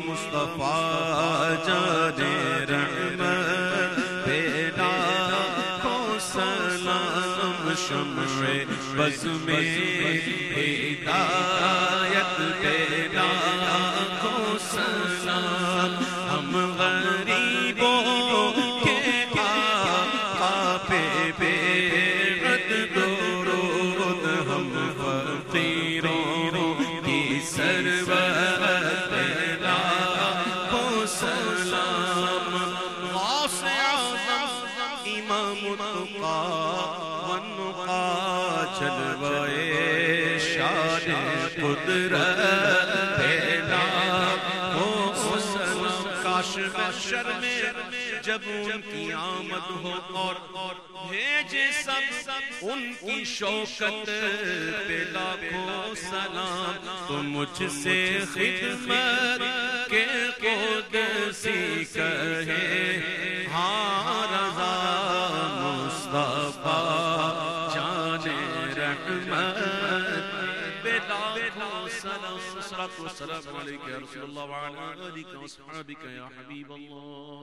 مصطفیٰ جان رحمت پہ لاکھوں سلام، شمع بز میں ہدایت پہ لاکھوں سلام، ہم غریبوں کے آقا پہ بےحد درود، ہم فقیروں کی سرورت پہ لاکھوں سلام، غوث اعظم امام التقیٰ والنقیٰ، جلوہ شان قدرت پہ لاکھوں سلام، کاش محشر میں جب ان کی آمد ہو اور بھیجے سب ان کی شوکت پہ لاکھوں سلام، تو مجھ سے خدمت کے قدسی کہے ہاں رضا مصطفیٰ جان رحمت پہ لاکھوں سلام، صلاۃ و سلام علیک یا رسول اللہ وعلی آلک و اصحابک یا حبیب اللہ۔